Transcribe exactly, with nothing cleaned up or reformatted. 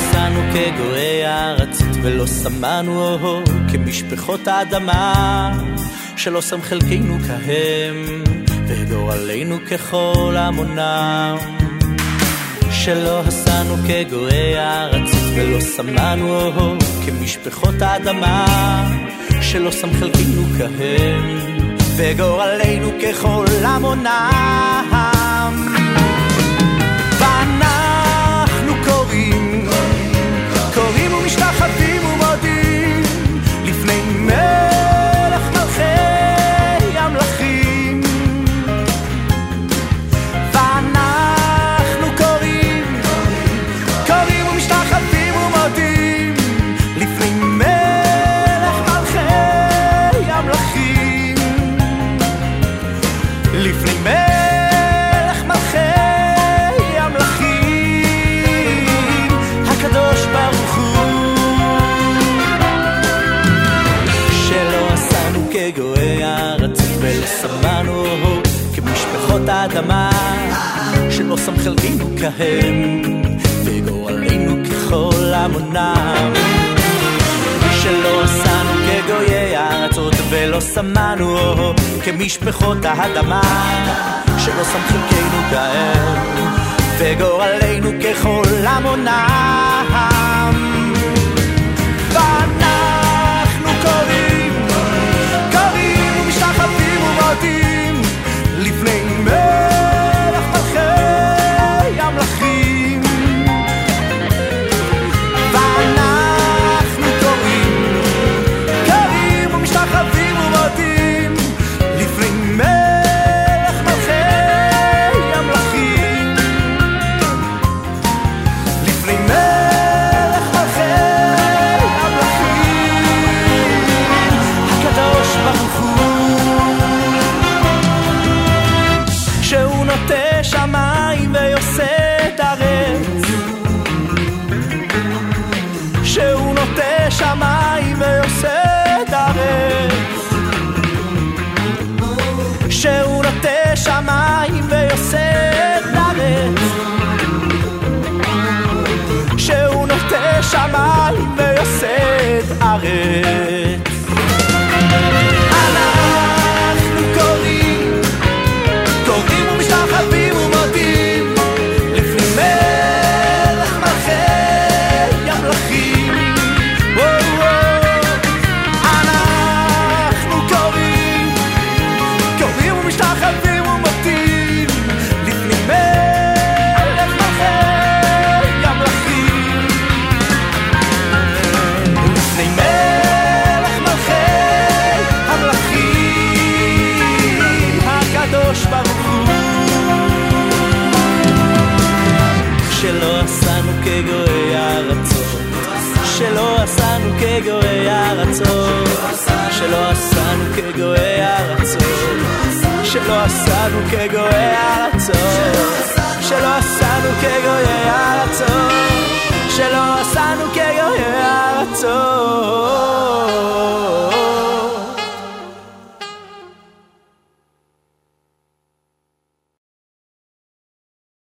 עשנו כגויי הארצות ולא שמנו כמשפחות האדמה, שלא שם חלקנו כהם וגורלנו ככל המונם, שלא עשנו כגויי הארצות ולא שמנו כמשפחות האדמה, שלא שם חלקנו כהם וגורלנו ככל המונם. ואנחנו קוראים קוראים ומשתחווים ומודים לפני מלך מלכי המלכים. ואנחנו קוראים קוראים ומשתחווים ומודים לפני מלך מלכי המלכים, לפני מלך מלכי המלכים, הקדוש ברוך הוא. שלא עשנו כגויי הארצות ולא שמנו כמשפחות האדמה, שלא שם חלקנו כהם וגורלנו ככל המונם, שלא עשנו כגויי הארצות ולא שמנו כמשפחות האדמה, שלא שם חלקנו כהם וגורלנו ככל המונם. ואנחנו קוראים קוראים ומשתחווים ומודים לפני מלך מלכי המלכים. ואנחנו קוראים קוראים ומשתחווים ומודים לפני מלך מלכי המלכים, לפני מלך מלכי המלכים, הקדוש ברוך הוא. שהוא נוטה שמיים ויוסד ארץ, שהוא נוטה שמיים ויוסד ארץ, שהוא נוטה שמיים ויוסד ארץ, שהוא נוטה שמיים ויוסד ארץ. אנחנו קוראים קוראים ומשתחווים ומודים לפני מלך מלכי המלכים. אנחנו קוראים קוראים ומשתחווים ומודים לפני מלך מלכי המלכים, לפני מלך מלכי המלכים, הקדוש ברוך הוא. שלא עשנו כגויי הארצות, שלא עשנו כגויי הארצות, שלא עשנו כגויי הארצות, שלא עשנו כגויי הארצות,